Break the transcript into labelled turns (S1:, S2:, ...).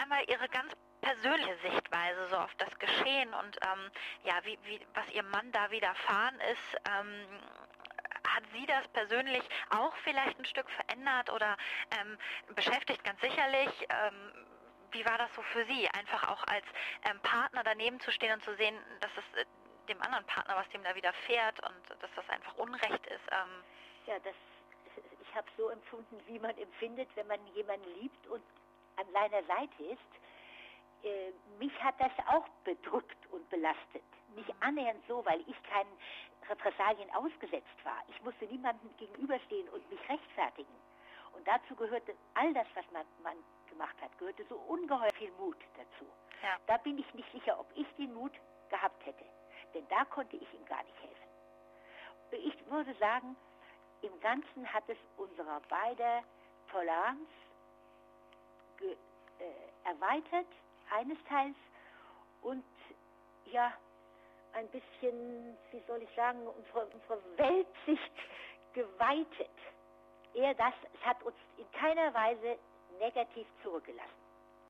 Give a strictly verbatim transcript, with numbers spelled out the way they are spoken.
S1: einmal Ihre ganz persönliche Sichtweise so auf das Geschehen und ähm, ja, wie, wie, was Ihr Mann da widerfahren ist. Ähm, hat Sie das persönlich auch vielleicht ein Stück verändert oder ähm, beschäftigt ganz sicherlich? Ähm, wie war das so für Sie, einfach auch als ähm, Partner daneben zu stehen und zu sehen, dass es äh, dem anderen Partner, was dem da widerfährt und dass das einfach Unrecht ist? Ähm,
S2: ja, das, ich habe so empfunden, wie man empfindet, wenn man jemanden liebt und an seiner Seite ist. Äh, mich hat das auch bedrückt und belastet. Nicht annähernd so, weil ich keinen Repressalien ausgesetzt war. Ich musste niemandem gegenüberstehen und mich rechtfertigen. Und dazu gehörte all das, was man, man gemacht hat, gehörte so ungeheuer viel Mut dazu.
S1: Ja.
S2: Da bin ich nicht sicher, ob ich den Mut gehabt hätte. Denn da konnte ich ihm gar nicht helfen. Ich würde sagen, im Ganzen hat es unserer beider Toleranz ge, äh, erweitert, eines Teils, und ja, ein bisschen, wie soll ich sagen, unsere, unsere Weltsicht geweitet. Eher das, es hat uns in keiner Weise negativ zurückgelassen.